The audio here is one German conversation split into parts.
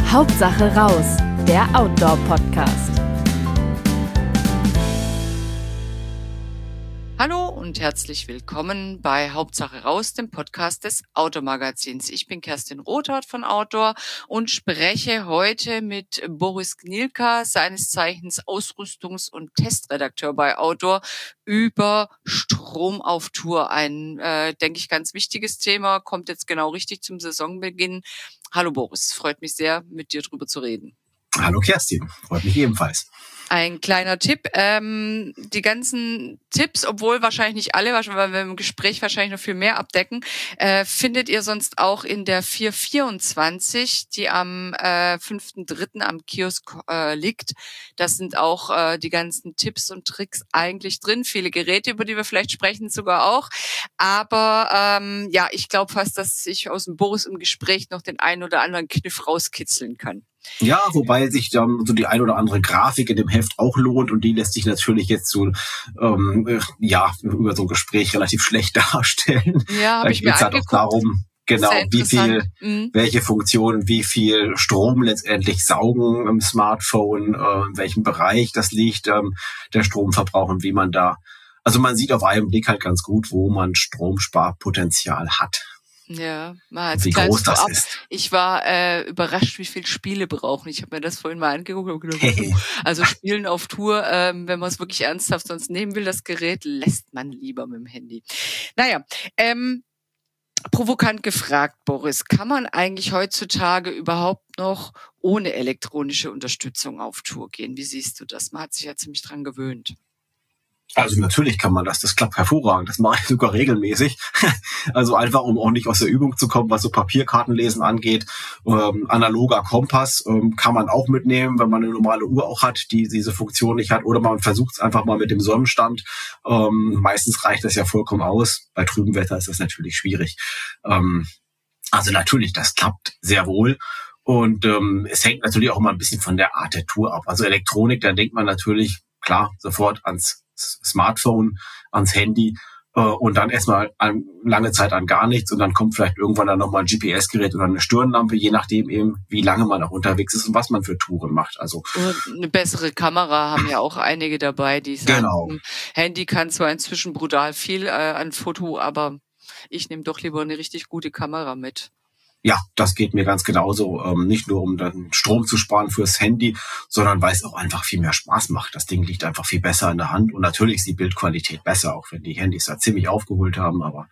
Hauptsache raus, der Outdoor-Podcast. Hallo und herzlich willkommen bei Hauptsache raus, dem Podcast des Outdoor-Magazins. Ich bin Kerstin Rothardt von Outdoor und spreche heute mit Boris Gnilka, seines Zeichens Ausrüstungs- und Testredakteur bei Outdoor, über Strom auf Tour. Ein, denke ich, ganz wichtiges Thema, kommt jetzt genau richtig zum Saisonbeginn. Hallo Boris, freut mich sehr, mit dir drüber zu reden. Hallo Kerstin, freut mich ebenfalls. Ein kleiner Tipp, die ganzen Tipps, obwohl wahrscheinlich nicht alle, weil wir im Gespräch wahrscheinlich noch viel mehr abdecken, findet ihr sonst auch in der 424, die am 5.3. am Kiosk liegt. Das sind auch die ganzen Tipps und Tricks eigentlich drin. Viele Geräte, über die wir vielleicht sprechen, sogar auch. Aber ja, ich glaube fast, dass ich aus dem Boris im Gespräch noch den einen oder anderen Kniff rauskitzeln kann. Ja, wobei sich dann so die ein oder andere Grafik in dem Heft auch lohnt und die lässt sich natürlich jetzt so über so ein Gespräch relativ schlecht darstellen. Ja, habe ich mir angeguckt. Halt auch darum, genau, welche Funktionen, wie viel Strom letztendlich saugen im Smartphone, in welchem Bereich das liegt, der Stromverbrauch und wie man da, also man sieht auf einen Blick halt ganz gut, wo man Stromsparpotenzial hat. Ja, mal als wie groß das ist. Ich war überrascht, wie viel Spiele brauchen. Ich habe mir das vorhin mal angeguckt und gedacht, also Spielen auf Tour, wenn man es wirklich ernsthaft sonst nehmen will, das Gerät, lässt man lieber mit dem Handy. Naja, provokant gefragt, Boris, kann man eigentlich heutzutage überhaupt noch ohne elektronische Unterstützung auf Tour gehen? Wie siehst du das? Man hat sich ja ziemlich dran gewöhnt. Also natürlich kann man das klappt hervorragend, das mache ich sogar regelmäßig. Also einfach, um auch nicht aus der Übung zu kommen, was so Papierkartenlesen angeht. Analoger Kompass kann man auch mitnehmen, wenn man eine normale Uhr auch hat, die diese Funktion nicht hat. Oder man versucht es einfach mal mit dem Sonnenstand. Meistens reicht das ja vollkommen aus. Bei trübem Wetter ist das natürlich schwierig. Also natürlich, das klappt sehr wohl. Und es hängt natürlich auch immer ein bisschen von der Art der Tour ab. Also Elektronik, da denkt man natürlich, klar, sofort ans Smartphone, ans Handy und dann erstmal lange Zeit an gar nichts und dann kommt vielleicht irgendwann dann nochmal ein GPS-Gerät oder eine Stirnlampe, je nachdem eben, wie lange man auch unterwegs ist und was man für Touren macht. Also und eine bessere Kamera haben ja auch einige dabei, die sagen, genau. Handy kann zwar inzwischen brutal viel an Foto, aber ich nehme doch lieber eine richtig gute Kamera mit. Ja, das geht mir ganz genauso. Nicht nur, um dann Strom zu sparen fürs Handy, sondern weil es auch einfach viel mehr Spaß macht. Das Ding liegt einfach viel besser in der Hand und natürlich ist die Bildqualität besser, auch wenn die Handys da ziemlich aufgeholt haben. Aber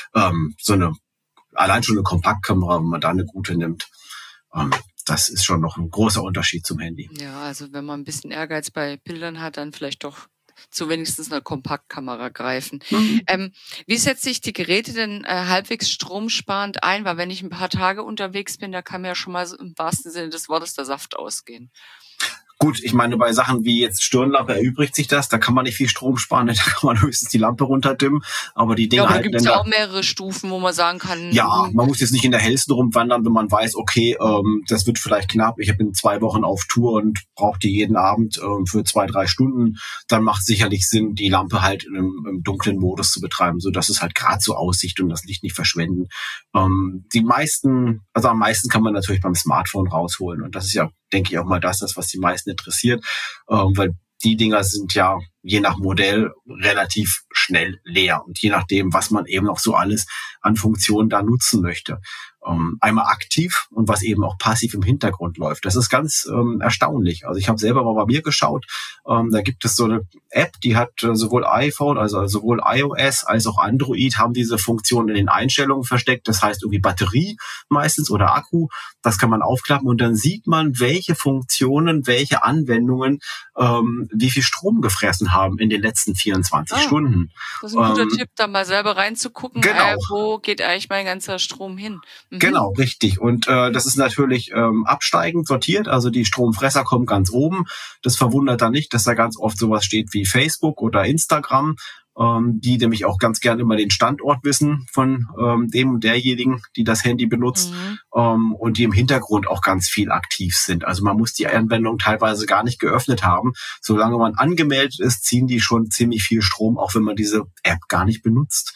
allein schon eine Kompaktkamera, wenn man da eine gute nimmt, das ist schon noch ein großer Unterschied zum Handy. Ja, also wenn man ein bisschen Ehrgeiz bei Bildern hat, dann vielleicht doch zu wenigstens einer Kompaktkamera greifen. Wie setze ich die Geräte denn halbwegs stromsparend ein? Weil wenn ich ein paar Tage unterwegs bin, da kann mir ja schon mal im wahrsten Sinne des Wortes der Saft ausgehen. Gut, ich meine, bei Sachen wie jetzt Stirnlampe erübrigt sich das, da kann man nicht viel Strom sparen, da kann man höchstens die Lampe runterdimmen, aber die Dinge ja, aber halten da gibt es ja auch mehrere Stufen, wo man sagen kann... Ja, man muss jetzt nicht in der hellsten rumwandern, wenn man weiß, okay, das wird vielleicht knapp, ich bin 2 Wochen auf Tour und brauche die jeden Abend für 2-3 Stunden, dann macht sicherlich Sinn, die Lampe halt im dunklen Modus zu betreiben, so dass es halt gerade so aussicht und das Licht nicht verschwenden. Am meisten kann man natürlich beim Smartphone rausholen und das ist ja, denke ich, auch mal das, was die meisten interessiert, weil die Dinger sind ja je nach Modell relativ schnell leer und je nachdem, was man eben noch so alles an Funktionen da nutzen möchte. Einmal aktiv und was eben auch passiv im Hintergrund läuft. Das ist ganz erstaunlich. Also ich habe selber mal bei mir geschaut, da gibt es so eine App, die hat sowohl iPhone, also sowohl iOS als auch Android haben diese Funktion in den Einstellungen versteckt. Das heißt irgendwie Batterie meistens oder Akku. Das kann man aufklappen und dann sieht man, welche Funktionen, welche Anwendungen wie viel Strom gefressen haben in den letzten 24 Stunden. Das ist ein guter Tipp, da mal selber reinzugucken, genau. Wo geht eigentlich mein ganzer Strom hin? Genau, richtig. Und das ist natürlich absteigend sortiert. Also die Stromfresser kommen ganz oben. Das verwundert dann nicht, dass da ganz oft sowas steht wie Facebook oder Instagram, die nämlich auch ganz gern immer den Standort wissen von dem und derjenigen, die das Handy benutzt, und die im Hintergrund auch ganz viel aktiv sind. Also man muss die Anwendung teilweise gar nicht geöffnet haben. Solange man angemeldet ist, ziehen die schon ziemlich viel Strom, auch wenn man diese App gar nicht benutzt.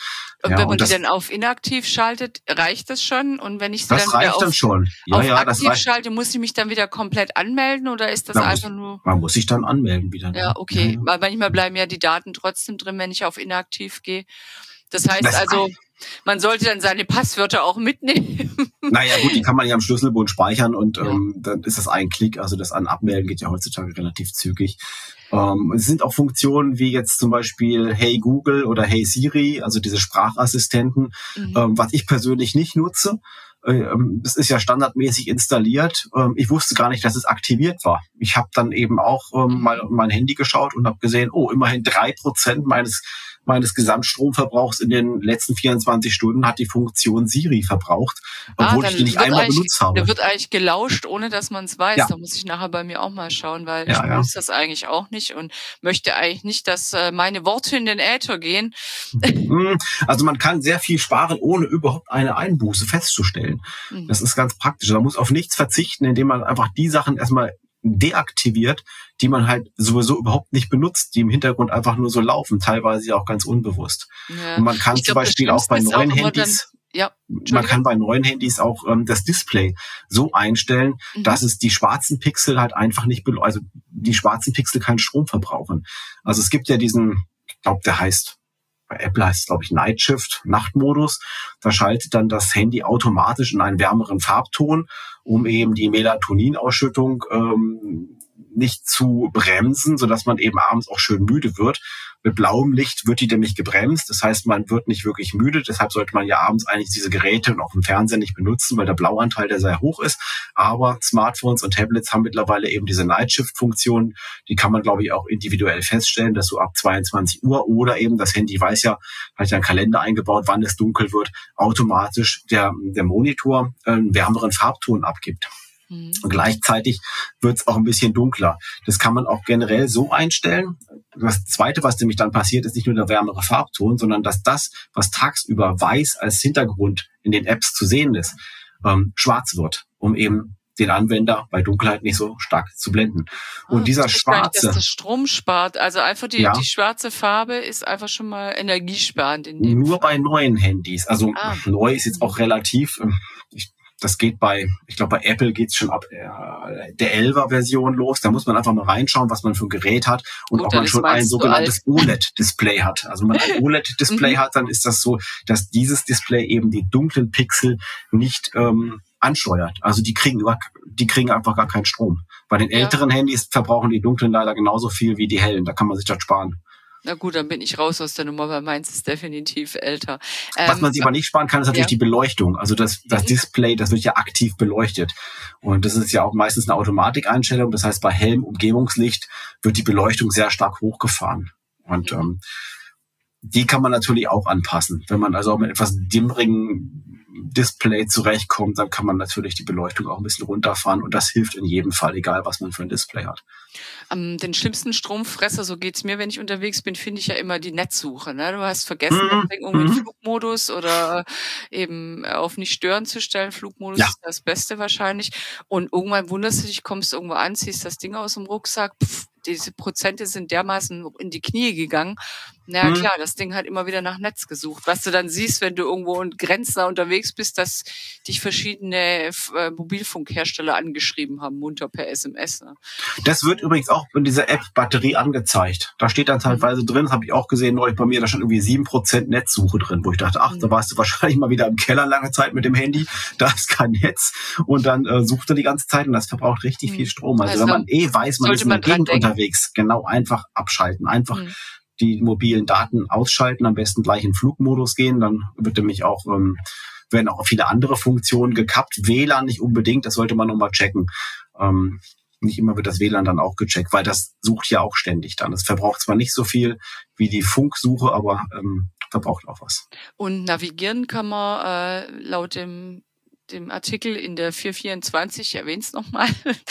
Und wenn man die dann auf inaktiv schaltet, reicht das schon? Und wenn ich sie dann wieder auf aktiv schalte, muss ich mich dann wieder komplett anmelden oder ist das einfach nur... Man muss sich dann anmelden wieder. Ja, okay. Ja. Weil manchmal bleiben ja die Daten trotzdem drin, wenn ich auf inaktiv gehe. Das heißt man sollte dann seine Passwörter auch mitnehmen. Naja gut, die kann man ja am Schlüsselbund speichern und dann ist das ein Klick. Also das Abmelden geht ja heutzutage relativ zügig. Es sind auch Funktionen wie jetzt zum Beispiel Hey Google oder Hey Siri, also diese Sprachassistenten, was ich persönlich nicht nutze. Das ist ja standardmäßig installiert. Ich wusste gar nicht, dass es aktiviert war. Ich habe dann eben auch mal mein Handy geschaut und habe gesehen, immerhin 3% meines Gesamtstromverbrauchs in den letzten 24 Stunden hat die Funktion Siri verbraucht, obwohl ich die nicht einmal benutzt habe. Der wird eigentlich gelauscht, ohne dass man es weiß. Ja. Da muss ich nachher bei mir auch mal schauen, weil ich weiß das eigentlich auch nicht und möchte eigentlich nicht, dass meine Worte in den Äther gehen. Also man kann sehr viel sparen, ohne überhaupt eine Einbuße festzustellen. Das ist ganz praktisch. Man muss auf nichts verzichten, indem man einfach die Sachen erstmal deaktiviert, die man halt sowieso überhaupt nicht benutzt, die im Hintergrund einfach nur so laufen, teilweise auch ganz unbewusst. Ja. Und man kann zum Beispiel auch bei neuen Handys, man kann bei neuen Handys auch das Display so einstellen, dass es die schwarzen Pixel halt einfach nicht, also die schwarzen Pixel keinen Strom verbrauchen. Also es gibt ja diesen, ich glaube, der heißt, bei Apple heißt es, glaube ich, Night Shift, Nachtmodus. Da schaltet dann das Handy automatisch in einen wärmeren Farbton, um eben die Melatoninausschüttung nicht zu bremsen, sodass man eben abends auch schön müde wird. Mit blauem Licht wird die nämlich gebremst. Das heißt, man wird nicht wirklich müde. Deshalb sollte man ja abends eigentlich diese Geräte und auch im Fernseher nicht benutzen, weil der Blauanteil der sehr hoch ist. Aber Smartphones und Tablets haben mittlerweile eben diese Night-Shift-Funktion. Die kann man, glaube ich, auch individuell feststellen, dass so ab 22 Uhr oder eben das Handy weiß ja, hat ja einen Kalender eingebaut, wann es dunkel wird, automatisch der Monitor einen wärmeren Farbton abgibt. Und gleichzeitig wird es auch ein bisschen dunkler. Das kann man auch generell so einstellen. Das Zweite, was nämlich dann passiert, ist nicht nur der wärmere Farbton, sondern dass das, was tagsüber weiß als Hintergrund in den Apps zu sehen ist, schwarz wird, um eben den Anwender bei Dunkelheit nicht so stark zu blenden. Und dieser schwarze... Dass das Strom spart. Also einfach die schwarze Farbe ist einfach schon mal energiesparend. In dem Nur bei neuen Handys. Also neu ist jetzt auch relativ... Das geht ich glaube, bei Apple geht's schon ab der 11er-Version los. Da muss man einfach mal reinschauen, was man für ein Gerät hat und ob man schon ein sogenanntes OLED-Display hat. Also wenn man ein OLED-Display hat, dann ist das so, dass dieses Display eben die dunklen Pixel nicht ansteuert. Also die kriegen einfach gar keinen Strom. Bei den älteren Handys verbrauchen die dunklen leider genauso viel wie die hellen. Da kann man sich das sparen. Na gut, dann bin ich raus aus der Nummer, weil meins ist definitiv älter. Was man sich aber nicht sparen kann, ist natürlich die Beleuchtung. Also das Display, das wird ja aktiv beleuchtet. Und das ist ja auch meistens eine Automatikeinstellung. Das heißt, bei hellem Umgebungslicht wird die Beleuchtung sehr stark hochgefahren. Und die kann man natürlich auch anpassen. Wenn man also auch mit etwas dimmerigen Display zurechtkommt, dann kann man natürlich die Beleuchtung auch ein bisschen runterfahren und das hilft in jedem Fall, egal was man für ein Display hat. Den schlimmsten Stromfresser, so geht's mir, wenn ich unterwegs bin, finde ich ja immer die Netzsuche. Ne? Du hast vergessen, irgendwie Flugmodus oder eben auf nicht stören zu stellen. Flugmodus ist das Beste wahrscheinlich. Und irgendwann wunderst du dich, kommst irgendwo an, ziehst das Ding aus dem Rucksack, diese Prozente sind dermaßen in die Knie gegangen. Na klar, das Ding hat immer wieder nach Netz gesucht. Was du dann siehst, wenn du irgendwo grenznah unterwegs bist, dass dich verschiedene Mobilfunkhersteller angeschrieben haben, munter per SMS. Ne? Das wird übrigens auch in dieser App Batterie angezeigt. Da steht dann teilweise drin, das habe ich auch gesehen neulich bei mir, da stand irgendwie 7% Netzsuche drin, wo ich dachte, da warst du wahrscheinlich mal wieder im Keller lange Zeit mit dem Handy, da ist kein Netz und dann sucht er die ganze Zeit und das verbraucht richtig viel Strom. Also wenn man weiß, man ist in der Gegend unterwegs, genau, einfach abschalten, einfach die mobilen Daten ausschalten, am besten gleich in Flugmodus gehen, dann wird nämlich auch werden auch viele andere Funktionen gekappt. WLAN nicht unbedingt, das sollte man nochmal checken. Nicht immer wird das WLAN dann auch gecheckt, weil das sucht ja auch ständig dann. Es verbraucht zwar nicht so viel wie die Funksuche, aber verbraucht auch was. Und navigieren kann man laut dem Artikel in der 424, ich erwähne es nochmal,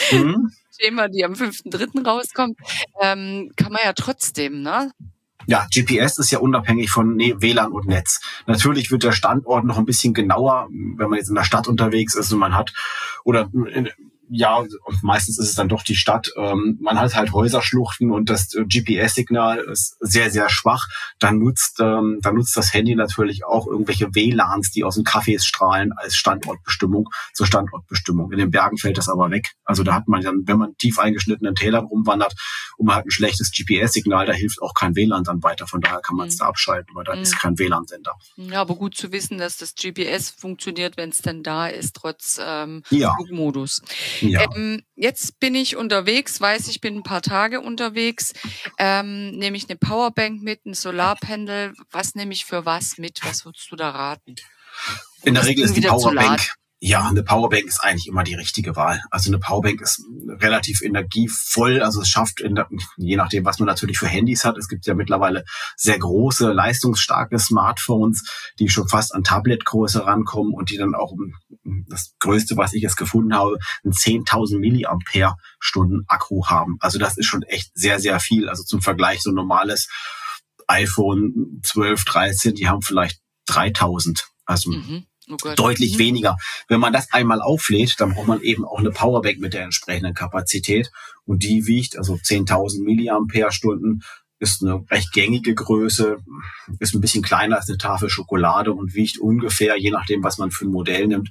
Thema, die am 5.3. rauskommt, kann man ja trotzdem, ne? Ja, GPS ist ja unabhängig von WLAN und Netz. Natürlich wird der Standort noch ein bisschen genauer, wenn man jetzt in der Stadt unterwegs ist und man hat, oder ja, und meistens ist es dann doch die Stadt. Man hat halt Häuserschluchten und das GPS-Signal ist sehr, sehr schwach. Dann nutzt das Handy natürlich auch irgendwelche WLANs, die aus den Cafés strahlen, als Standortbestimmung zur Standortbestimmung. In den Bergen fällt das aber weg. Also da hat man dann, wenn man tief eingeschnittenen Tälern rumwandert und man hat ein schlechtes GPS-Signal, da hilft auch kein WLAN dann weiter. Von daher kann man es da abschalten, weil da ist kein WLAN-Sender. Ja, aber gut zu wissen, dass das GPS funktioniert, wenn es dann da ist, trotz Flugmodus. Ja. Jetzt bin ich unterwegs, ich bin ein paar Tage unterwegs, nehme ich eine Powerbank mit, ein Solarpanel, was nehme ich für was mit? Was würdest du da raten? In der Regel ist die Powerbank, eine Powerbank ist eigentlich immer die richtige Wahl. Also eine Powerbank ist relativ energievoll, also es schafft, je nachdem, was man natürlich für Handys hat, es gibt ja mittlerweile sehr große, leistungsstarke Smartphones, die schon fast an Tabletgröße rankommen und die dann auch, das Größte, was ich jetzt gefunden habe, einen 10.000 Milliampere-Stunden Akku haben. Also das ist schon echt sehr, sehr viel. Also zum Vergleich so ein normales iPhone 12, 13, die haben vielleicht 3.000. Also deutlich weniger. Wenn man das einmal auflädt, dann braucht man eben auch eine Powerbank mit der entsprechenden Kapazität. Und die wiegt, also 10.000 Milliampere-Stunden, ist eine recht gängige Größe, ist ein bisschen kleiner als eine Tafel Schokolade und wiegt ungefähr, je nachdem, was man für ein Modell nimmt,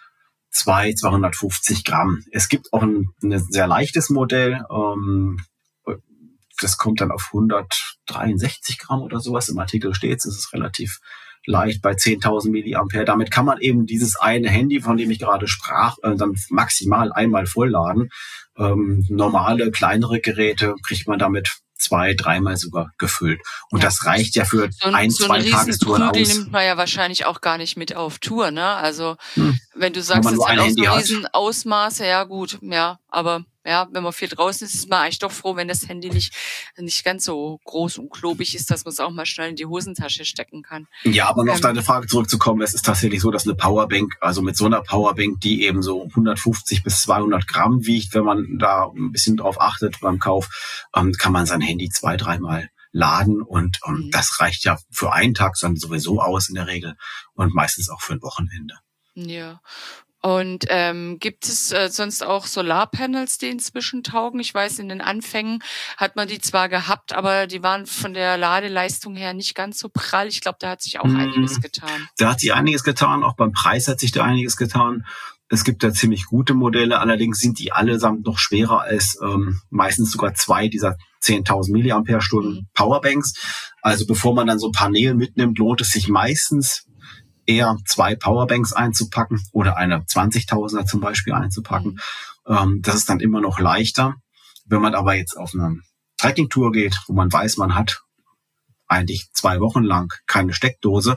250 Gramm. Es gibt auch ein sehr leichtes Modell, das kommt dann auf 163 Gramm oder sowas. Im Artikel steht es ist relativ leicht bei 10.000 Milliampere. Damit kann man eben dieses eine Handy, von dem ich gerade sprach, dann maximal einmal vollladen. Normale, kleinere Geräte kriegt man damit 2-3-mal sogar gefüllt. Und das reicht ja für so 1-2 Tagestouren aus. Die nimmt man ja wahrscheinlich auch gar nicht mit auf Tour, ne? Also, wenn du sagst, das hat auch so hat. riesen Ausmaße, ja gut, ja, aber ja, wenn man viel draußen ist, ist man eigentlich doch froh, wenn das Handy nicht ganz so groß und klobig ist, dass man es auch mal schnell in die Hosentasche stecken kann. Ja, aber noch auf deine Frage zurückzukommen, es ist tatsächlich so, dass eine Powerbank, also mit so einer Powerbank, die eben so 150 bis 200 Gramm wiegt, wenn man da ein bisschen drauf achtet beim Kauf, kann man sein Handy 2-3-mal laden und das reicht ja für einen Tag dann sowieso aus in der Regel und meistens auch für ein Wochenende. Ja. Und gibt es sonst auch Solarpanels, die inzwischen taugen? Ich weiß, in den Anfängen hat man die zwar gehabt, aber die waren von der Ladeleistung her nicht ganz so prall. Ich glaube, da hat sich auch einiges getan. Da hat sich einiges getan, auch beim Preis hat sich da einiges getan. Es gibt da ziemlich gute Modelle, allerdings sind die allesamt noch schwerer als meistens sogar 2 dieser 10.000 Milliampere-Stunden Powerbanks. Also bevor man dann so ein Panel mitnimmt, lohnt es sich meistens eher 2 Powerbanks einzupacken oder eine 20.000er zum Beispiel einzupacken. Das ist dann immer noch leichter. Wenn man aber jetzt auf eine Trekkingtour geht, wo man weiß, man hat eigentlich 2 Wochen lang keine Steckdose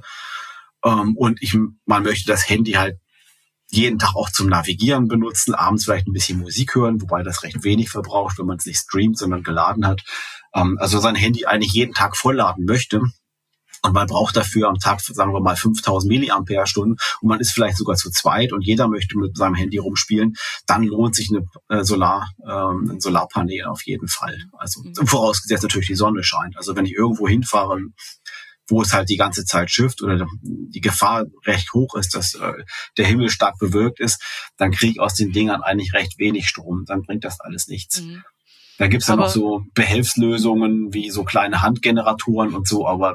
und man möchte das Handy halt jeden Tag auch zum Navigieren benutzen, abends vielleicht ein bisschen Musik hören, wobei das recht wenig verbraucht, wenn man es nicht streamt, sondern geladen hat. Also sein Handy eigentlich jeden Tag vollladen möchte. Und man braucht dafür am Tag, sagen wir mal, 5.000 Milliampere-Stunden und man ist vielleicht sogar zu zweit und jeder möchte mit seinem Handy rumspielen, dann lohnt sich ein Solarpanel auf jeden Fall. Also vorausgesetzt natürlich die Sonne scheint. Also wenn ich irgendwo hinfahre, wo es halt die ganze Zeit schifft oder die Gefahr recht hoch ist, dass der Himmel stark bewölkt ist, dann kriege ich aus den Dingern eigentlich recht wenig Strom. Dann bringt das alles nichts. Da gibt's dann noch so Behelfslösungen wie so kleine Handgeneratoren und so, aber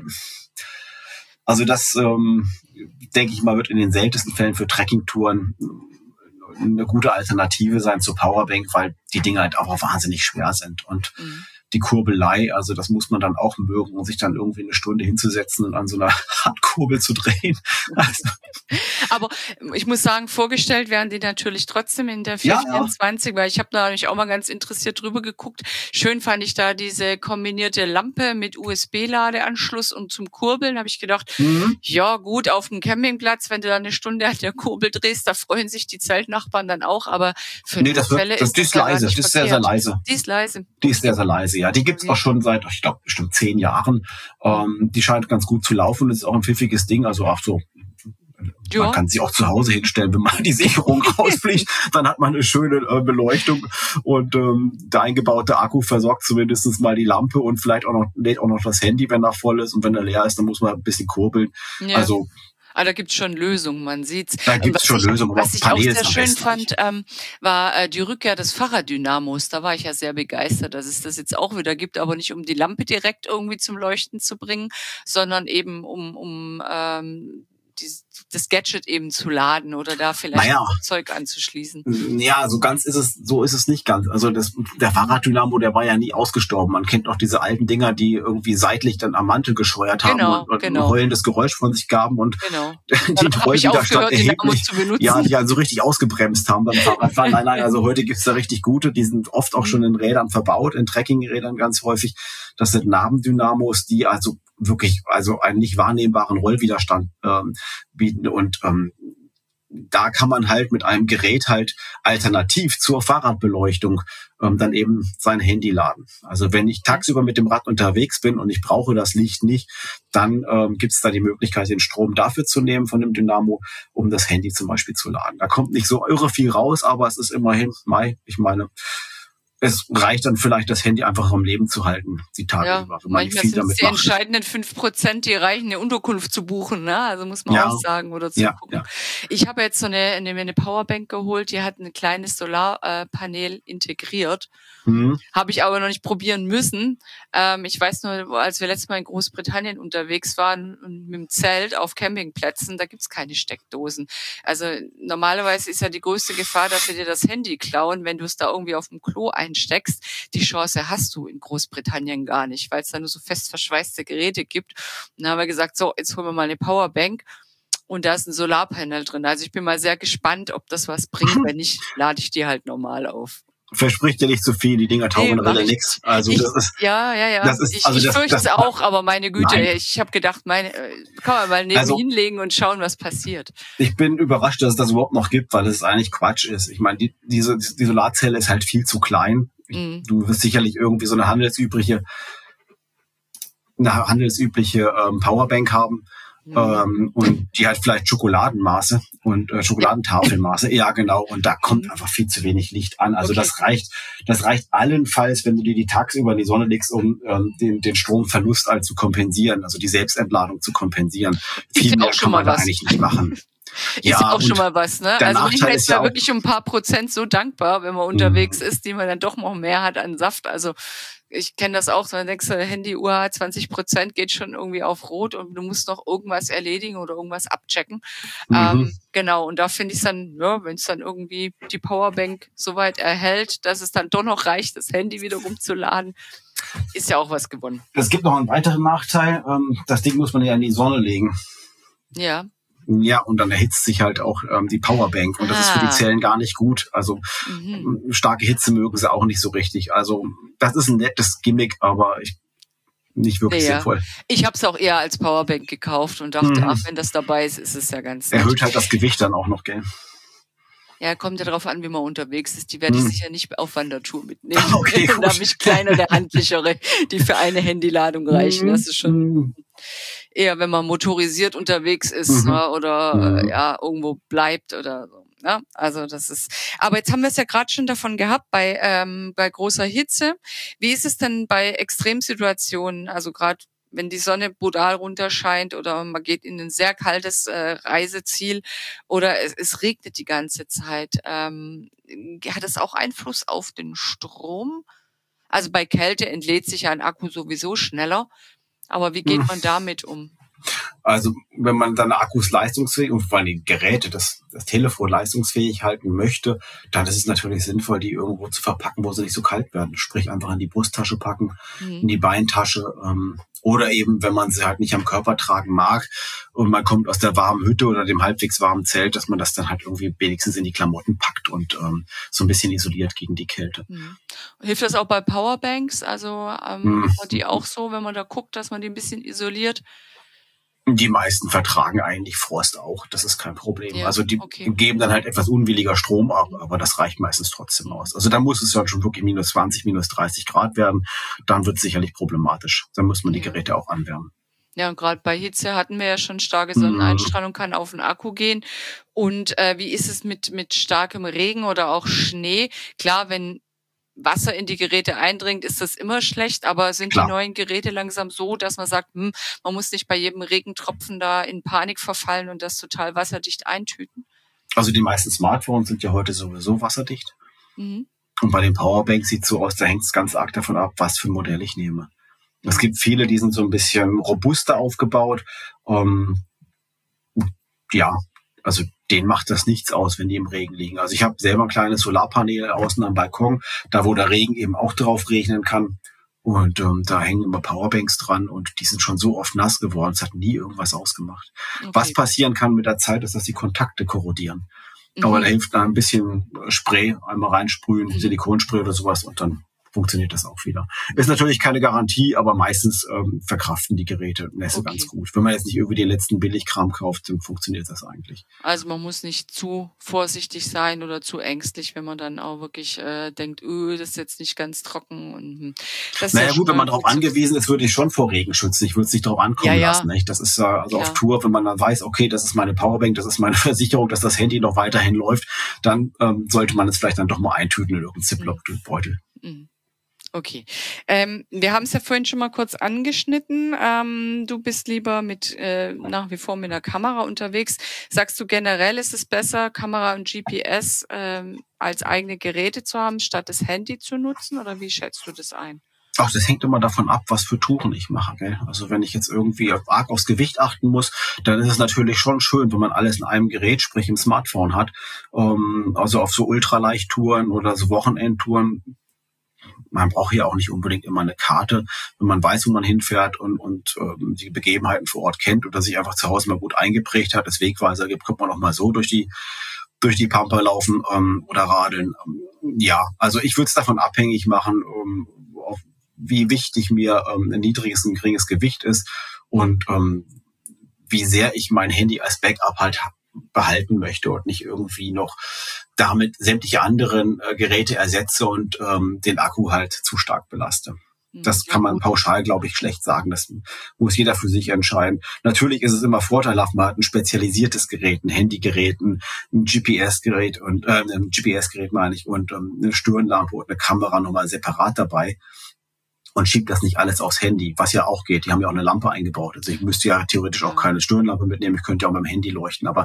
also das, denke ich mal, wird in den seltensten Fällen für Trekkingtouren eine gute Alternative sein zur Powerbank, weil die Dinge halt auch wahnsinnig schwer sind. Und die Kurbelei, also das muss man dann auch mögen, um sich dann irgendwie eine Stunde hinzusetzen und an so einer Handkurbel zu drehen. Also. Aber ich muss sagen, vorgestellt werden die natürlich trotzdem in der 424, weil ich habe da nämlich auch mal ganz interessiert drüber geguckt. Schön fand ich da diese kombinierte Lampe mit USB-Ladeanschluss und zum Kurbeln. Habe ich gedacht, ja gut, auf dem Campingplatz, wenn du da eine Stunde an der Kurbel drehst, da freuen sich die Zeltnachbarn dann auch. Aber für Fälle ist das leise. Die ist sehr, sehr leise. Die ist leise. Die ist sehr, sehr leise, ja. Die gibt's auch schon seit, ich glaube, bestimmt 10 Jahren. Die scheint ganz gut zu laufen. Das ist auch ein pfiffiges Ding. Also auch so, man kann sie auch zu Hause hinstellen, wenn mal die Sicherung rausfliegt. Dann hat man eine schöne Beleuchtung und der eingebaute Akku versorgt zumindest mal die Lampe und vielleicht auch noch lädt auch noch das Handy, wenn er voll ist. Und wenn er leer ist, dann muss man ein bisschen kurbeln. Ja. Also Ah, da gibt's schon Lösungen, man sieht's. Da gibt's schon Lösungen. Was ich auch sehr schön fand, war die Rückkehr des Fahrraddynamos. Da war ich ja sehr begeistert, dass es das jetzt auch wieder gibt, aber nicht um die Lampe direkt irgendwie zum Leuchten zu bringen, sondern eben um das Gadget eben zu laden oder da vielleicht Zeug anzuschließen. Ja, so ist es nicht ganz. Also der Fahrraddynamo, der war ja nie ausgestorben. Man kennt auch diese alten Dinger, die irgendwie seitlich dann am Mantel gescheuert haben und ein heulendes Geräusch von sich gaben und den Rollwiderstand erheblich, die also richtig ausgebremst haben beim Fahrradfahren. Nein, also heute gibt's da richtig gute, die sind oft auch schon in Rädern verbaut, in Trekkingrädern ganz häufig. Das sind Nabendynamos, die also wirklich einen nicht wahrnehmbaren Rollwiderstand bieten und da kann man halt mit einem Gerät halt alternativ zur Fahrradbeleuchtung dann eben sein Handy laden. Also wenn ich tagsüber mit dem Rad unterwegs bin und ich brauche das Licht nicht, dann gibt es da die Möglichkeit, den Strom dafür zu nehmen von dem Dynamo, um das Handy zum Beispiel zu laden. Da kommt nicht so irre viel raus, aber es ist immerhin ich meine, es reicht dann vielleicht, das Handy einfach am Leben zu halten, die Tage über. Wenn man manchmal viel sind es damit die macht. entscheidenden 5%, die reichen, eine Unterkunft zu buchen, ne? Also muss man auch sagen oder zu gucken. Ja. Ich habe jetzt so eine Powerbank geholt, die hat ein kleines Solarpanel integriert. Habe ich aber noch nicht probieren müssen. Ich weiß nur, als wir letztes Mal in Großbritannien unterwegs waren und mit dem Zelt auf Campingplätzen, da gibt's keine Steckdosen. Also normalerweise ist ja die größte Gefahr, dass sie dir das Handy klauen, wenn du es da irgendwie auf dem Klo einsteckst. Die Chance hast du in Großbritannien gar nicht, weil es da nur so fest verschweißte Geräte gibt. Und dann haben wir gesagt, so, jetzt holen wir mal eine Powerbank. Und da ist ein Solarpanel drin. Also ich bin mal sehr gespannt, ob das was bringt. Wenn nicht, lade ich die halt normal auf. Verspricht dir nicht zu viel, die Dinger taugen alle nichts. Also ich fürchte es auch, aber meine Güte, ich habe gedacht, kann man mal neben hinlegen und schauen, was passiert. Ich bin überrascht, dass es das überhaupt noch gibt, weil es eigentlich Quatsch ist. Ich meine, die Solarzelle ist halt viel zu klein. Du wirst sicherlich irgendwie so eine handelsübliche Powerbank haben. Und die hat vielleicht Schokoladenmaße und Schokoladentafelmaße. Ja, genau. Und da kommt einfach viel zu wenig Licht an. Also das reicht allenfalls, wenn du dir die tagsüber in die Sonne legst, um den Stromverlust zu kompensieren, also die Selbstentladung zu kompensieren. Viel mehr kann man da eigentlich nicht machen. Ist auch schon mal was, ne? Also ich bin jetzt ja wirklich um ein paar Prozent so dankbar, wenn man unterwegs ist, die man dann doch noch mehr hat an Saft. Also ich kenne das auch, wenn du denkst, Handy UH 20% geht schon irgendwie auf Rot und du musst noch irgendwas erledigen oder irgendwas abchecken. Genau, und da finde ich es dann, wenn es dann irgendwie die Powerbank so weit erhält, dass es dann doch noch reicht, das Handy wieder rumzuladen, ist ja auch was gewonnen. Es gibt noch einen weiteren Nachteil, das Ding muss man ja in die Sonne legen. Ja. Ja, und dann erhitzt sich halt auch die Powerbank und das ist für die Zellen gar nicht gut. Also starke Hitze mögen sie auch nicht so richtig. Also das ist ein nettes Gimmick, aber nicht wirklich sinnvoll. Ich habe es auch eher als Powerbank gekauft und dachte, wenn das dabei ist, ist es ja ganz nett. Erhöht halt das Gewicht dann auch noch, gell? Ja, kommt ja darauf an, wie man unterwegs ist. Die werde ich sicher nicht auf Wandertour mitnehmen. Okay, da habe ich kleinere, handlichere, die für eine Handyladung reichen. Das ist schon eher, wenn man motorisiert unterwegs ist oder irgendwo bleibt oder so. Ja, also das ist. Aber jetzt haben wir es ja gerade schon davon gehabt bei großer Hitze. Wie ist es denn bei Extremsituationen? Also gerade wenn die Sonne brutal runterscheint oder man geht in ein sehr kaltes Reiseziel oder es regnet die ganze Zeit. Hat es auch Einfluss auf den Strom? Also bei Kälte entlädt sich ja ein Akku sowieso schneller. Aber wie geht man damit um? Also wenn man seine Akkus leistungsfähig und vor allem die Geräte, das Telefon leistungsfähig halten möchte, dann ist es natürlich sinnvoll, die irgendwo zu verpacken, wo sie nicht so kalt werden. Sprich einfach in die Brusttasche packen, in die Beintasche oder eben, wenn man sie halt nicht am Körper tragen mag und man kommt aus der warmen Hütte oder dem halbwegs warmen Zelt, dass man das dann halt irgendwie wenigstens in die Klamotten packt und so ein bisschen isoliert gegen die Kälte. Hilft das auch bei Powerbanks? Also die auch so, wenn man da guckt, dass man die ein bisschen isoliert? Die meisten vertragen eigentlich Frost auch, das ist kein Problem. Ja, also die geben dann halt etwas unwilliger Strom ab, aber das reicht meistens trotzdem aus. Also da muss es dann schon wirklich minus 20, minus 30 Grad werden, dann wird es sicherlich problematisch. Dann muss man die Geräte auch anwärmen. Ja, und gerade bei Hitze hatten wir ja schon starke Sonneneinstrahlung, kann auf den Akku gehen. Und wie ist es mit starkem Regen oder auch Schnee? Klar, wenn Wasser in die Geräte eindringt, ist das immer schlecht, aber sind Klar. die neuen Geräte langsam so, dass man sagt, man muss nicht bei jedem Regentropfen da in Panik verfallen und das total wasserdicht eintüten? Also die meisten Smartphones sind ja heute sowieso wasserdicht. Mhm. Und bei den Powerbanks sieht es so aus, da hängt es ganz arg davon ab, was für ein Modell ich nehme. Es gibt viele, die sind so ein bisschen robuster aufgebaut. Ja, also denen macht das nichts aus, wenn die im Regen liegen. Also ich habe selber ein kleines Solarpanel außen am Balkon, da wo der Regen eben auch drauf regnen kann. Und da hängen immer Powerbanks dran und die sind schon so oft nass geworden, es hat nie irgendwas ausgemacht. Okay. Was passieren kann mit der Zeit, ist, dass die Kontakte korrodieren. Aber da hilft da ein bisschen Spray, einmal reinsprühen, Silikonspray oder sowas und dann funktioniert das auch wieder. Ist natürlich keine Garantie, aber meistens verkraften die Geräte Nässe ganz gut. Wenn man jetzt nicht irgendwie den letzten Billigkram kauft, dann funktioniert das eigentlich. Also man muss nicht zu vorsichtig sein oder zu ängstlich, wenn man dann auch wirklich denkt, das ist jetzt nicht ganz trocken. Und das naja gut, wenn man darauf angewiesen ist, würde ich schon vor Regen schützen. Ich würde es nicht darauf ankommen lassen. Nicht? Das ist also auf Tour, wenn man dann weiß, okay, das ist meine Powerbank, das ist meine Versicherung, dass das Handy noch weiterhin läuft, dann sollte man es vielleicht dann doch mal eintüten in irgendeinen Ziploc-Beutel. Okay. Wir haben es ja vorhin schon mal kurz angeschnitten. Du bist lieber nach wie vor mit einer Kamera unterwegs. Sagst du generell, ist es besser, Kamera und GPS als eigene Geräte zu haben, statt das Handy zu nutzen? Oder wie schätzt du das ein? Ach, das hängt immer davon ab, was für Touren ich mache. Gell? Also wenn ich jetzt irgendwie arg aufs Gewicht achten muss, dann ist es natürlich schon schön, wenn man alles in einem Gerät, sprich im Smartphone hat. Also auf so Ultraleichttouren oder so Wochenendtouren. Man braucht ja auch nicht unbedingt immer eine Karte, wenn man weiß, wo man hinfährt und die Begebenheiten vor Ort kennt oder sich einfach zu Hause mal gut eingeprägt hat, es Wegweiser gibt, kommt man auch mal so durch die Pampa laufen oder radeln. Ja, also ich würde es davon abhängig machen, wie wichtig mir ein niedriges und geringes Gewicht ist und wie sehr ich mein Handy als Backup halt behalten möchte und nicht irgendwie noch damit sämtliche anderen Geräte ersetze und den Akku halt zu stark belaste. Das kann man pauschal, glaube ich, schlecht sagen. Das muss jeder für sich entscheiden. Natürlich ist es immer vorteilhaft, man hat ein spezialisiertes Gerät, ein Handygerät, ein GPS-Gerät und ein GPS-Gerät meine ich und eine Stirnlampe und eine Kamera nochmal separat dabei. Und schiebt das nicht alles aufs Handy, was ja auch geht. Die haben ja auch eine Lampe eingebaut. Also ich müsste ja theoretisch auch keine Stirnlampe mitnehmen. Ich könnte ja auch mit dem Handy leuchten, aber...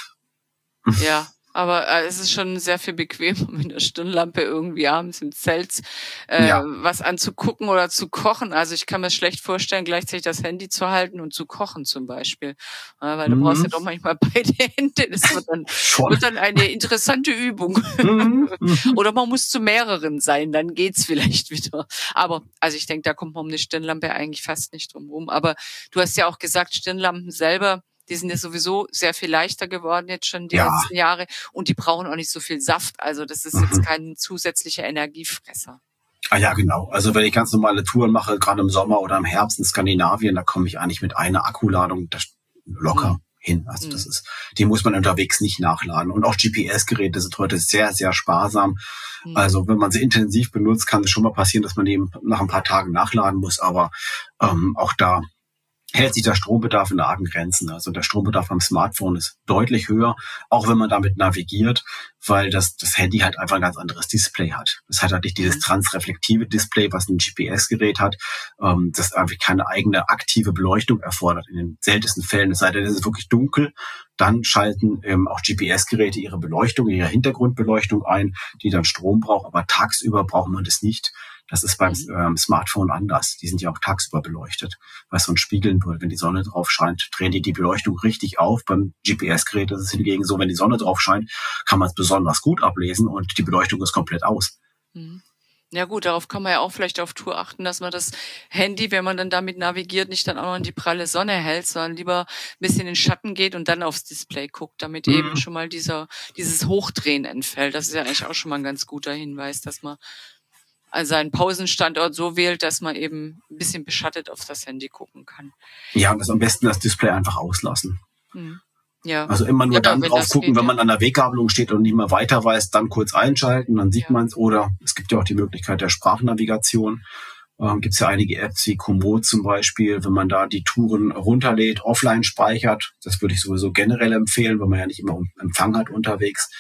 Ja, aber es ist schon sehr viel bequemer, mit einer Stirnlampe irgendwie abends im Zelt was anzugucken oder zu kochen. Also ich kann mir schlecht vorstellen, gleichzeitig das Handy zu halten und zu kochen zum Beispiel. Weil du brauchst ja doch manchmal beide Hände. Das wird dann eine interessante Übung. Oder man muss zu mehreren sein, dann geht's vielleicht wieder. Aber also ich denke, da kommt man um eine Stirnlampe eigentlich fast nicht drum rum. Aber du hast ja auch gesagt, Stirnlampen selber, die sind ja sowieso sehr viel leichter geworden jetzt schon die letzten Jahre und die brauchen auch nicht so viel Saft. Also das ist jetzt kein zusätzlicher Energiefresser. Ah ja, genau. Also wenn ich ganz normale Touren mache, gerade im Sommer oder im Herbst in Skandinavien, da komme ich eigentlich mit einer Akkuladung locker hin. Also die muss man unterwegs nicht nachladen. Und auch GPS-Geräte sind heute sehr, sehr sparsam. Also wenn man sie intensiv benutzt, kann es schon mal passieren, dass man die nach ein paar Tagen nachladen muss. Aber auch da hält sich der Strombedarf in argen Grenzen. Also der Strombedarf am Smartphone ist deutlich höher, auch wenn man damit navigiert, weil das Handy halt einfach ein ganz anderes Display hat. Es hat halt nicht dieses transreflektive Display, was ein GPS-Gerät hat, das einfach keine eigene aktive Beleuchtung erfordert. In den seltensten Fällen, es sei denn, es ist wirklich dunkel, dann schalten auch GPS-Geräte ihre Beleuchtung, ihre Hintergrundbeleuchtung ein, die dann Strom braucht, aber tagsüber braucht man das nicht. Das ist beim Smartphone anders. Die sind ja auch tagsüber beleuchtet, weil es so ein Spiegeln wird. Wenn die Sonne drauf scheint, drehen die Beleuchtung richtig auf. Beim GPS-Gerät ist es hingegen so, wenn die Sonne drauf scheint, kann man es besonders gut ablesen und die Beleuchtung ist komplett aus. Ja gut, darauf kann man ja auch vielleicht auf Tour achten, dass man das Handy, wenn man dann damit navigiert, nicht dann auch noch in die pralle Sonne hält, sondern lieber ein bisschen in den Schatten geht und dann aufs Display guckt, damit eben schon mal dieses Hochdrehen entfällt. Das ist ja eigentlich auch schon mal ein ganz guter Hinweis, dass man seinen Pausenstandort so wählt, dass man eben ein bisschen beschattet auf das Handy gucken kann. Ja, und das am besten das Display einfach auslassen. Ja. Also immer nur dann drauf gucken, wenn man an der Weggabelung steht und nicht mehr weiter weiß, dann kurz einschalten, dann sieht man es. Oder es gibt ja auch die Möglichkeit der Sprachnavigation. Gibt es ja einige Apps wie Komoot zum Beispiel, wenn man da die Touren runterlädt, offline speichert. Das würde ich sowieso generell empfehlen, weil man ja nicht immer Empfang hat unterwegs.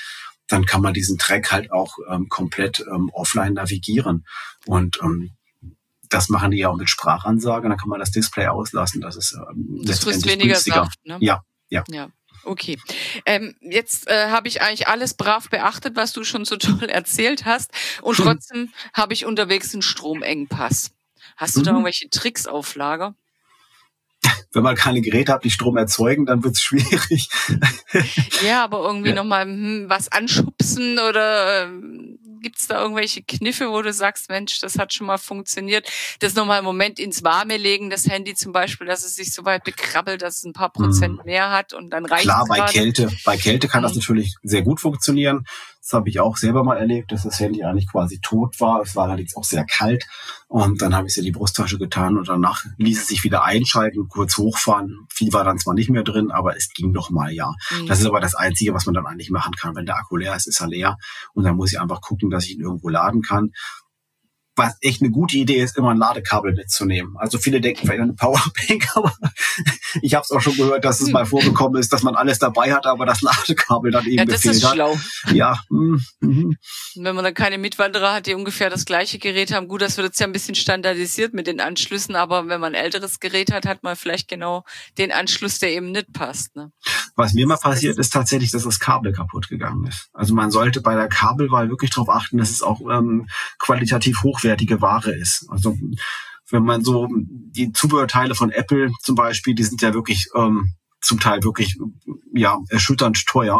dann kann man diesen Track halt auch komplett offline navigieren. Und das machen die ja auch mit Sprachansage, dann kann man das Display auslassen. Das ist das frisst weniger günstiger. Saft, ne? Ja. Okay. Jetzt habe ich eigentlich alles brav beachtet, was du schon so toll erzählt hast. Und trotzdem habe ich unterwegs einen Stromengpass. Hast du da irgendwelche Tricks auf Lager? Wenn man keine Geräte hat, die Strom erzeugen, dann wird's schwierig. Ja, aber irgendwie nochmal was anschubsen oder gibt's da irgendwelche Kniffe, wo du sagst, Mensch, das hat schon mal funktioniert. Das nochmal einen Moment ins Warme legen, das Handy zum Beispiel, dass es sich so weit bekrabbelt, dass es ein paar Prozent mehr hat und dann reicht es. Klar, bei Kälte kann das natürlich sehr gut funktionieren. Das habe ich auch selber mal erlebt, dass das Handy eigentlich quasi tot war. Es war allerdings auch sehr kalt. Und dann habe ich es in die Brusttasche getan und danach ließ es sich wieder einschalten, kurz hochfahren. Viel war dann zwar nicht mehr drin, aber es ging noch mal, ja. Das ist aber das Einzige, was man dann eigentlich machen kann. Wenn der Akku leer ist, ist er leer. Und dann muss ich einfach gucken, dass ich ihn irgendwo laden kann. Was echt eine gute Idee ist, immer ein Ladekabel mitzunehmen. Also viele denken vielleicht an eine Powerbank, aber ich habe es auch schon gehört, dass es mal vorgekommen ist, dass man alles dabei hat, aber das Ladekabel dann eben gefehlt hat. Ja, das ist schlau. Ja. Wenn man dann keine Mitwanderer hat, die ungefähr das gleiche Gerät haben, gut, das wird jetzt ja ein bisschen standardisiert mit den Anschlüssen, aber wenn man ein älteres Gerät hat, hat man vielleicht genau den Anschluss, der eben nicht passt. Ne? Was mir mal passiert ist tatsächlich, dass das Kabel kaputt gegangen ist. Also man sollte bei der Kabelwahl wirklich darauf achten, dass es auch qualitativ hochwertige Ware ist. Also wenn man so die Zubehörteile von Apple zum Beispiel, die sind ja wirklich zum Teil wirklich erschütternd teuer.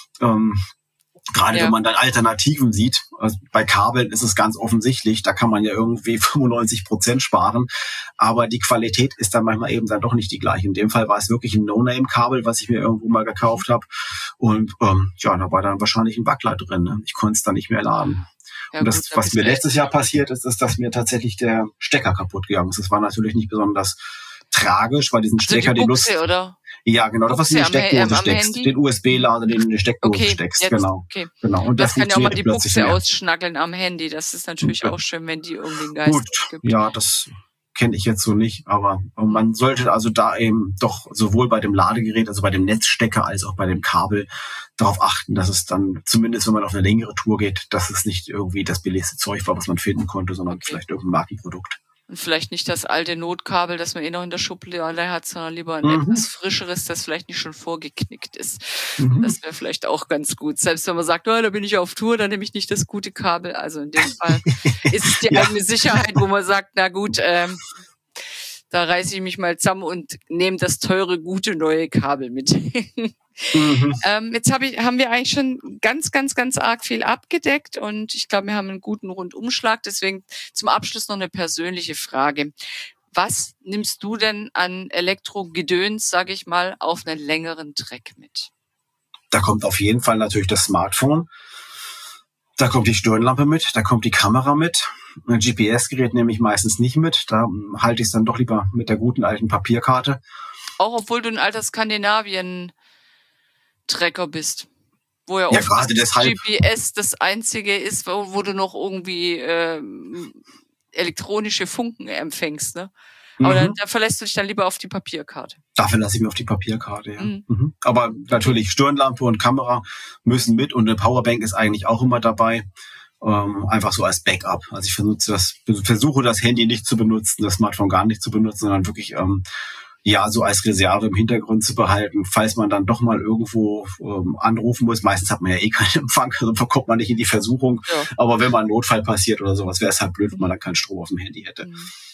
Gerade wenn man dann Alternativen sieht, also bei Kabeln ist es ganz offensichtlich, da kann man ja irgendwie 95% sparen, aber die Qualität ist dann manchmal eben dann doch nicht die gleiche. In dem Fall war es wirklich ein No-Name-Kabel, was ich mir irgendwo mal gekauft habe und da war dann wahrscheinlich ein Wackler drin. Ne? Ich konnte es dann nicht mehr laden. Ja, und das, was mir letztes Jahr passiert ist, ist, dass mir tatsächlich der Stecker kaputt gegangen ist. Das war natürlich nicht besonders tragisch, weil diesen Stecker die Buchse, oder? Ja, genau, das, was du in die Steckdose steckst. Den USB-Lader, den du in die Steckdose steckst. Jetzt, genau. Und das kann ja auch mal die Buchse ausschnackeln am Handy. Das ist natürlich auch schön, wenn die irgendwie einen Geist gibt. Ja, das kenne ich jetzt so nicht, aber man sollte also da eben doch sowohl bei dem Ladegerät, also bei dem Netzstecker, als auch bei dem Kabel darauf achten, dass es dann, zumindest wenn man auf eine längere Tour geht, dass es nicht irgendwie das billigste Zeug war, was man finden konnte, sondern vielleicht irgendein Markenprodukt. Und vielleicht nicht das alte Notkabel, das man noch in der Schublade hat, sondern lieber ein etwas frischeres, das vielleicht nicht schon vorgeknickt ist. Das wäre vielleicht auch ganz gut. Selbst wenn man sagt, da bin ich auf Tour, dann nehme ich nicht das gute Kabel. Also in dem Fall ist es die eigene Sicherheit, wo man sagt, na gut, da reiße ich mich mal zusammen und nehme das teure, gute, neue Kabel mit. Jetzt haben wir eigentlich schon ganz, ganz, ganz arg viel abgedeckt und ich glaube, wir haben einen guten Rundumschlag. Deswegen zum Abschluss noch eine persönliche Frage. Was nimmst du denn an Elektrogedöns, sage ich mal, auf einen längeren Trek mit? Da kommt auf jeden Fall natürlich das Smartphone. Da kommt die Stirnlampe mit, da kommt die Kamera mit. Ein GPS-Gerät nehme ich meistens nicht mit. Da halte ich es dann doch lieber mit der guten alten Papierkarte. Auch obwohl du ein alter Skandinavien-Trecker bist. Wo ja oft gerade deshalb GPS das einzige ist, wo du noch irgendwie elektronische Funken empfängst, ne? Aber da verlässt du dich dann lieber auf die Papierkarte. Da verlasse ich mich auf die Papierkarte, ja. Aber natürlich Stirnlampe und Kamera müssen mit und eine Powerbank ist eigentlich auch immer dabei. Einfach so als Backup. Also ich versuche das Handy nicht zu benutzen, das Smartphone gar nicht zu benutzen, sondern wirklich so als Reserve im Hintergrund zu behalten, falls man dann doch mal irgendwo anrufen muss. Meistens hat man ja keinen Empfang, also kommt man nicht in die Versuchung. Ja. Aber wenn mal ein Notfall passiert oder sowas, wäre es halt blöd, wenn man dann keinen Strom auf dem Handy hätte.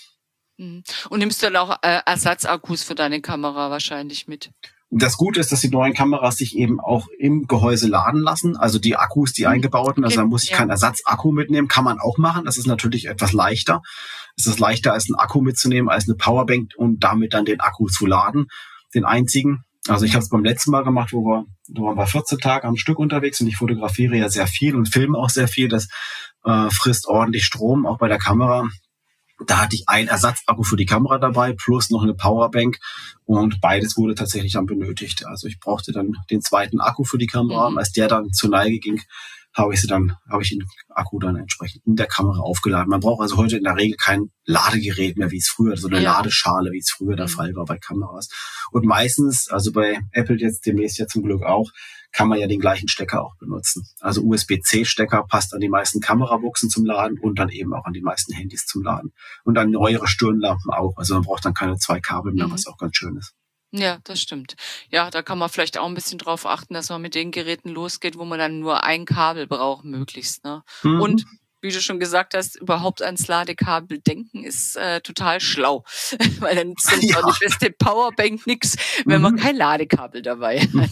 Und nimmst du dann auch Ersatzakkus für deine Kamera wahrscheinlich mit? Das Gute ist, dass die neuen Kameras sich eben auch im Gehäuse laden lassen. Also die Akkus, die eingebauten. Also da muss ich keinen Ersatzakku mitnehmen. Kann man auch machen. Das ist natürlich etwas leichter. Es ist leichter, als einen Akku mitzunehmen, als eine Powerbank und damit dann den Akku zu laden. Den einzigen. Also ich habe es beim letzten Mal gemacht, wo waren wir 14 Tage am Stück unterwegs und ich fotografiere ja sehr viel und filme auch sehr viel. Das frisst ordentlich Strom, auch bei der Kamera. Da hatte ich einen Ersatzakku für die Kamera dabei, plus noch eine Powerbank. Und beides wurde tatsächlich dann benötigt. Also ich brauchte dann den zweiten Akku für die Kamera. Und als der dann zur Neige ging, habe ich den Akku dann entsprechend in der Kamera aufgeladen. Man braucht also heute in der Regel kein Ladegerät mehr, wie es früher, so eine Ladeschale, wie es früher der Fall war bei Kameras. Und meistens, also bei Apple jetzt demnächst ja zum Glück auch, kann man ja den gleichen Stecker auch benutzen. Also USB-C-Stecker passt an die meisten Kameraboxen zum Laden und dann eben auch an die meisten Handys zum Laden. Und an neuere Stirnlampen auch. Also man braucht dann keine 2 Kabel mehr, was auch ganz schön ist. Ja, das stimmt. Ja, da kann man vielleicht auch ein bisschen drauf achten, dass man mit den Geräten losgeht, wo man dann nur ein Kabel braucht, möglichst. Ne? Und wie du schon gesagt hast, überhaupt ans Ladekabel denken ist total schlau. Weil dann ist auch die beste Powerbank nix, wenn man kein Ladekabel dabei hat.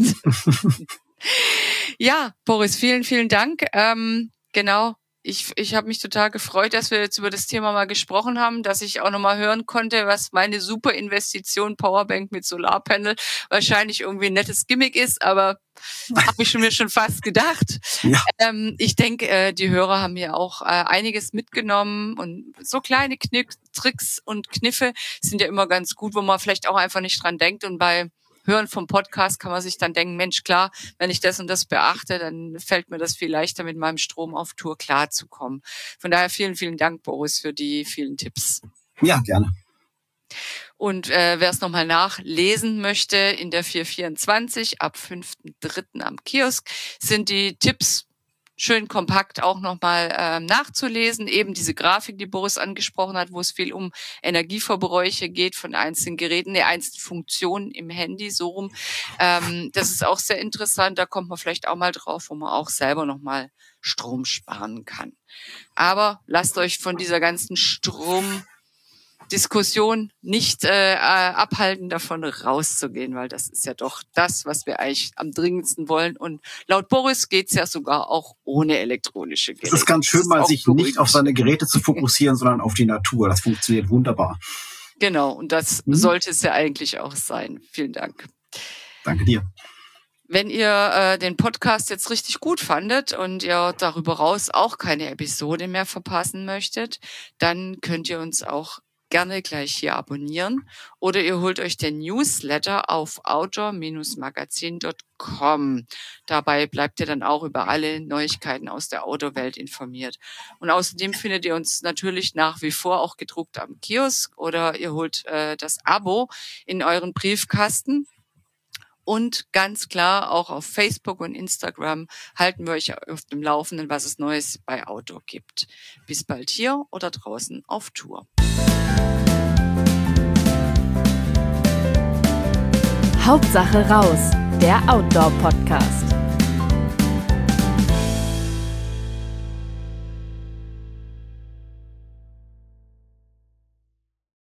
Ja, Boris, vielen, vielen Dank. Genau. Ich habe mich total gefreut, dass wir jetzt über das Thema mal gesprochen haben, dass ich auch nochmal hören konnte, was meine super Investition Powerbank mit Solarpanel wahrscheinlich irgendwie ein nettes Gimmick ist, aber habe ich mir schon fast gedacht. Ja. Ich denke, die Hörer haben hier auch einiges mitgenommen und so kleine Tricks und Kniffe sind ja immer ganz gut, wo man vielleicht auch einfach nicht dran denkt, und bei Hören vom Podcast kann man sich dann denken, Mensch, klar, wenn ich das und das beachte, dann fällt mir das viel leichter, mit meinem Strom auf Tour klarzukommen. Von daher vielen, vielen Dank, Boris, für die vielen Tipps. Ja, gerne. Und wer es nochmal nachlesen möchte, in der 424 ab 5.3. am Kiosk sind die Tipps schön kompakt auch nochmal nachzulesen. Eben diese Grafik, die Boris angesprochen hat, wo es viel um Energieverbräuche geht von einzelnen Geräten, einzelnen Funktionen im Handy, so rum. Das ist auch sehr interessant. Da kommt man vielleicht auch mal drauf, wo man auch selber nochmal Strom sparen kann. Aber lasst euch von dieser ganzen Diskussion nicht abhalten, davon rauszugehen, weil das ist ja doch das, was wir eigentlich am dringendsten wollen. Und laut Boris geht's ja sogar auch ohne elektronische Geräte. Es ist ganz schön, mal sich nicht auf seine Geräte zu fokussieren, sondern auf die Natur. Das funktioniert wunderbar. Genau, und das sollte es ja eigentlich auch sein. Vielen Dank. Danke dir. Wenn ihr den Podcast jetzt richtig gut fandet und ihr darüber raus auch keine Episode mehr verpassen möchtet, dann könnt ihr uns auch gerne gleich hier abonnieren oder ihr holt euch den Newsletter auf outdoor-magazin.com. Dabei bleibt ihr dann auch über alle Neuigkeiten aus der Outdoor-Welt informiert. Und außerdem findet ihr uns natürlich nach wie vor auch gedruckt am Kiosk oder ihr holt das Abo in euren Briefkasten. Und ganz klar, auch auf Facebook und Instagram halten wir euch auf dem Laufenden, was es Neues bei Outdoor gibt. Bis bald hier oder draußen auf Tour. Hauptsache raus, der Outdoor-Podcast.